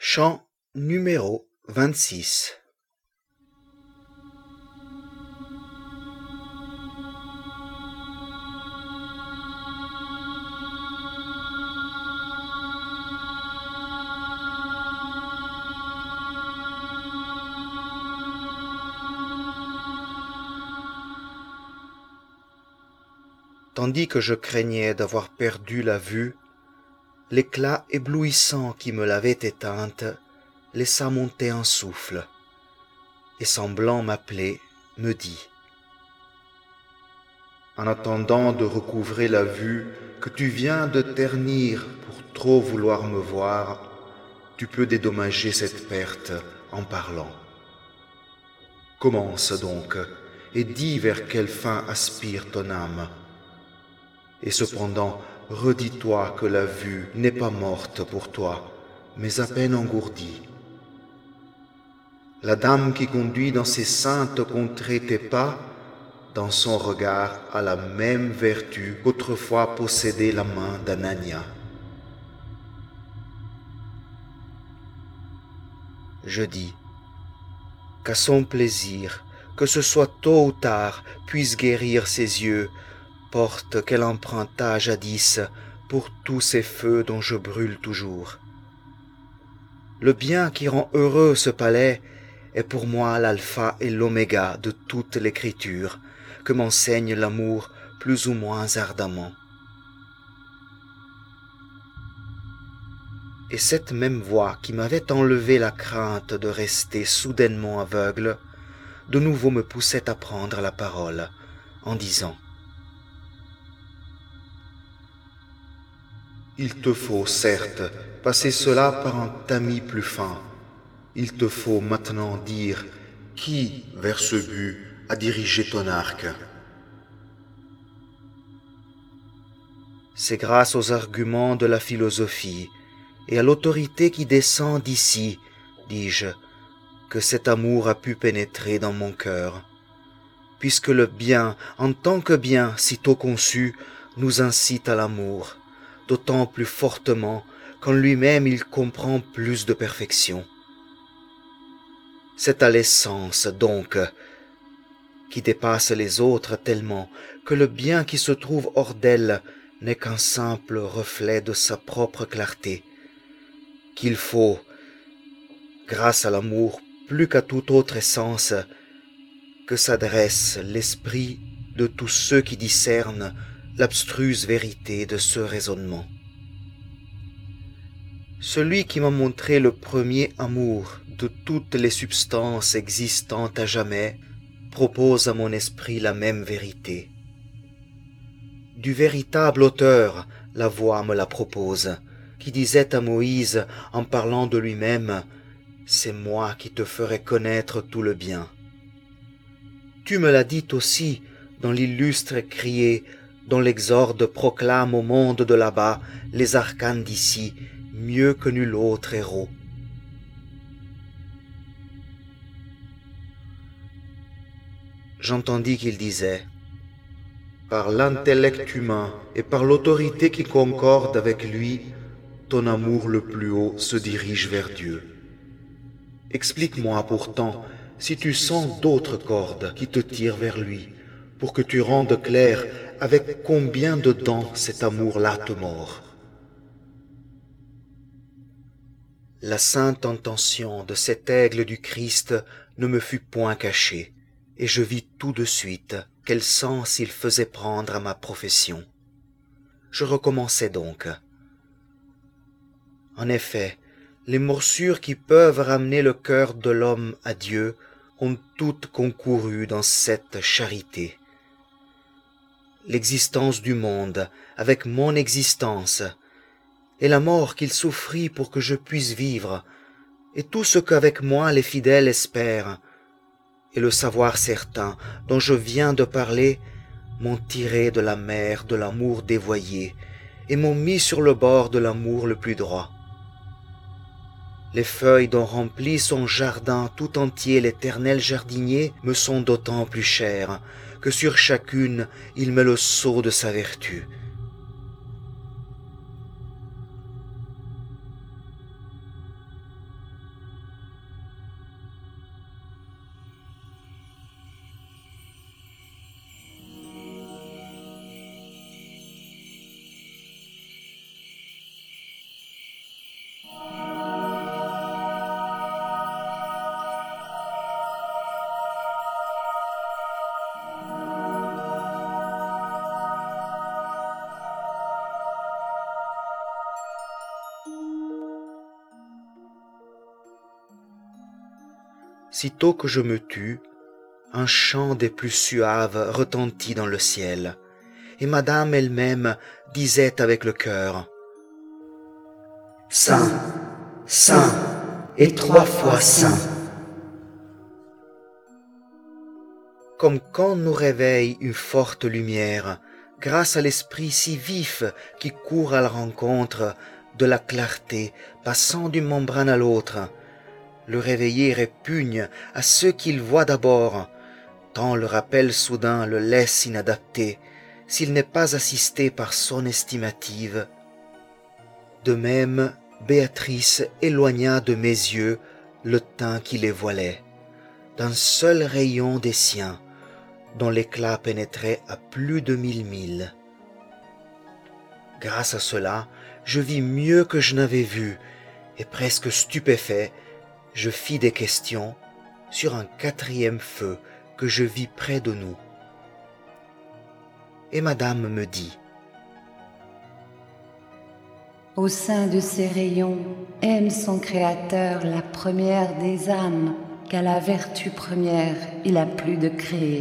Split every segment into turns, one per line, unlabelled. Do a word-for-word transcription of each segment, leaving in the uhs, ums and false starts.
Chant numéro vingt-six. Tandis que je craignais d'avoir perdu la vue, l'éclat éblouissant qui me l'avait éteinte laissa monter un souffle, et semblant m'appeler, me dit : « En attendant de recouvrer la vue que tu viens de ternir pour trop vouloir me voir, tu peux dédommager cette perte en parlant. Commence donc, et dis vers quelle fin aspire ton âme. Et cependant, redis-toi que la vue n'est pas morte pour toi, mais à peine engourdie. La dame qui conduit dans ces saintes contrées tes pas, dans son regard a la même vertu qu'autrefois possédait la main d'Anania. » Je dis qu'à son plaisir, que ce soit tôt ou tard, puisse guérir ses yeux, porte qu'elle emprunta jadis pour tous ces feux dont je brûle toujours. Le bien qui rend heureux ce palais est pour moi l'alpha et l'oméga de toute l'écriture que m'enseigne l'amour plus ou moins ardemment. Et cette même voix qui m'avait enlevé la crainte de rester soudainement aveugle, de nouveau me poussait à prendre la parole en disant : « Il te faut, certes, passer cela par un tamis plus fin. Il te faut maintenant dire qui, vers ce but, a dirigé ton arc. C'est grâce aux arguments de la philosophie et à l'autorité qui descend d'ici, dis-je, que cet amour a pu pénétrer dans mon cœur, puisque le bien, en tant que bien sitôt conçu, nous incite à l'amour, d'autant plus fortement qu'en lui-même il comprend plus de perfection. C'est à l'essence, donc, qui dépasse les autres tellement que le bien qui se trouve hors d'elle n'est qu'un simple reflet de sa propre clarté, qu'il faut, grâce à l'amour plus qu'à toute autre essence, que s'adresse l'esprit de tous ceux qui discernent l'abstruse vérité de ce raisonnement. Celui qui m'a montré le premier amour de toutes les substances existantes à jamais propose à mon esprit la même vérité. Du véritable auteur, la voix me la propose, qui disait à Moïse en parlant de lui-même : « C'est moi qui te ferai connaître tout le bien. » Tu me l'as dit aussi dans l'illustre crié dont l'exorde proclame au monde de là-bas les arcanes d'ici mieux que nul autre héros. J'entendis qu'il disait : « Par l'intellect humain et par l'autorité qui concorde avec lui, ton amour le plus haut se dirige vers Dieu. Explique-moi pourtant si tu sens d'autres cordes qui te tirent vers lui, pour que tu rendes clair avec combien de dents cet amour-là te mord. » La sainte intention de cet aigle du Christ ne me fut point cachée, et je vis tout de suite quel sens il faisait prendre à ma profession. Je recommençai donc. En effet, les morsures qui peuvent ramener le cœur de l'homme à Dieu ont toutes concouru dans cette charité. L'existence du monde avec mon existence, et la mort qu'il souffrit pour que je puisse vivre, et tout ce qu'avec moi les fidèles espèrent, et le savoir certain dont je viens de parler, m'ont tiré de la mer de l'amour dévoyé, et m'ont mis sur le bord de l'amour le plus droit. Les feuilles dont remplit son jardin tout entier l'éternel jardinier me sont d'autant plus chères que sur chacune il met le sceau de sa vertu. Sitôt que je me tus, un chant des plus suaves retentit dans le ciel, et Madame elle-même disait avec le cœur: Saint, Saint, et trois fois Saint. Comme quand nous réveille une forte lumière, grâce à l'esprit si vif qui court à la rencontre de la clarté passant d'une membrane à l'autre, le réveillé répugne à ceux qu'il voit d'abord, tant le rappel soudain le laisse inadapté, s'il n'est pas assisté par son estimative. De même, Béatrice éloigna de mes yeux le teint qui les voilait, d'un seul rayon des siens, dont l'éclat pénétrait à plus de mille milles. Grâce à cela, je vis mieux que je n'avais vu, et presque stupéfait, je fis des questions sur un quatrième feu que je vis près de nous. Et Madame me dit:
Au sein de ces rayons aime son Créateur la première des âmes, qu'à la vertu première il a plu de créer.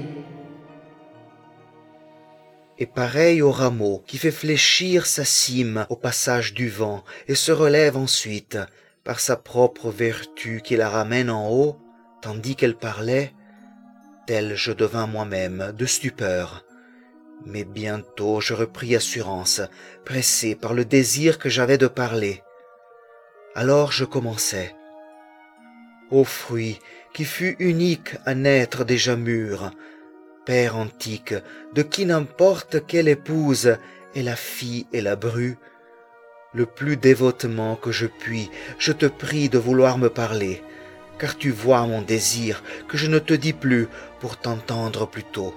Et pareil au rameau qui fait fléchir sa cime au passage du vent et se relève ensuite par sa propre vertu qui la ramène en haut, tandis qu'elle parlait, tel je devins moi-même de stupeur. Mais bientôt je repris assurance, pressé par le désir que j'avais de parler. Alors je commençai. Ô fruit qui fut unique à naître déjà mûr, Père antique, de qui n'importe quelle épouse est la fille et la bru, le plus dévotement que je puis, je te prie de vouloir me parler, car tu vois mon désir que je ne te dis plus pour t'entendre plus tôt.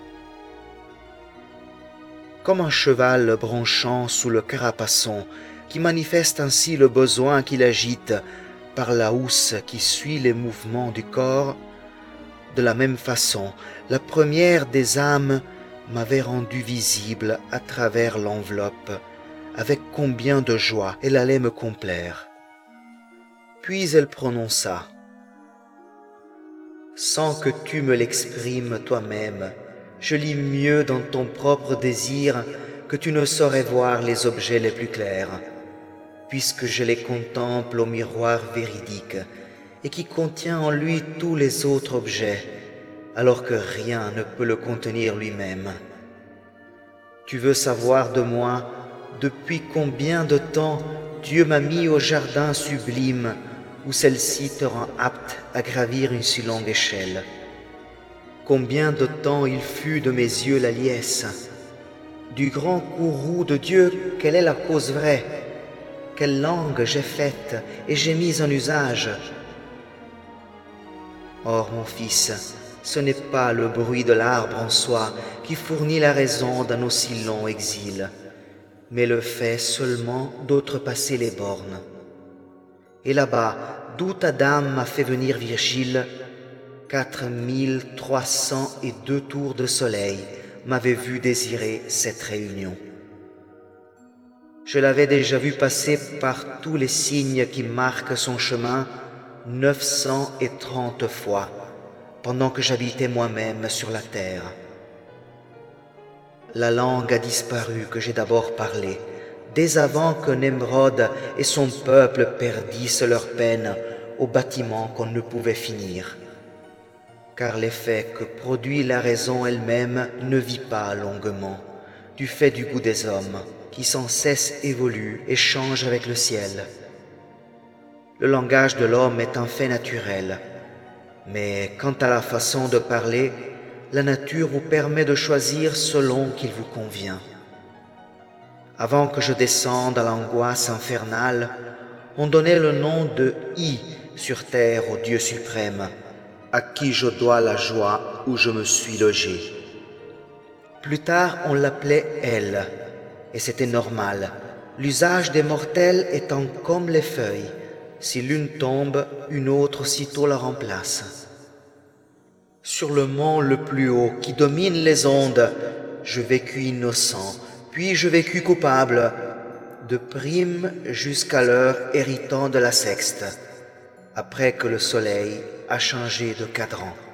Comme un cheval bronchant sous le carapaçon, qui manifeste ainsi le besoin qu'il agite par la housse qui suit les mouvements du corps, de la même façon, la première des âmes m'avait rendu visible à travers l'enveloppe, avec combien de joie elle allait me complaire. Puis elle prononça: Sans que tu me l'exprimes toi-même, je lis mieux dans ton propre désir que tu ne saurais voir les objets les plus clairs, puisque je les contemple au miroir véridique et qui contient en lui tous les autres objets, alors que rien ne peut le contenir lui-même. Tu veux savoir de moi depuis combien de temps Dieu m'a mis au jardin sublime où celle-ci te rend apte à gravir une si longue échelle. Combien de temps il fut de mes yeux la liesse, du grand courroux de Dieu, quelle est la cause vraie, quelle langue j'ai faite et j'ai mise en usage. Or, mon fils, ce n'est pas le bruit de l'arbre en soi qui fournit la raison d'un aussi long exil, mais le fait seulement d'outrepasser les bornes. Et là-bas, d'où ta dame m'a fait venir Virgile, quatre mille trois cent et deux tours de soleil m'avaient vu désirer cette réunion. Je l'avais déjà vu passer par tous les signes qui marquent son chemin neuf cent et trente fois, pendant que j'habitais moi-même sur la terre. La langue a disparu que j'ai d'abord parlé, dès avant que Nemrod et son peuple perdissent leur peine au bâtiment qu'on ne pouvait finir. Car l'effet que produit la raison elle-même ne vit pas longuement, du fait du goût des hommes, qui sans cesse évolue et change avec le ciel. Le langage de l'homme est un fait naturel, mais quant à la façon de parler, la nature vous permet de choisir selon qu'il vous convient. Avant que je descende à l'angoisse infernale, on donnait le nom de I sur terre au Dieu suprême, à qui je dois la joie où je me suis logé. Plus tard, on l'appelait Elle, et c'était normal, l'usage des mortels étant comme les feuilles, Si l'une tombe, une autre aussitôt la remplace. Sur le mont le plus haut qui domine les ondes, je vécus innocent, puis je vécus coupable, de prime jusqu'à l'heure héritant de la sexte, après que le soleil a changé de cadran.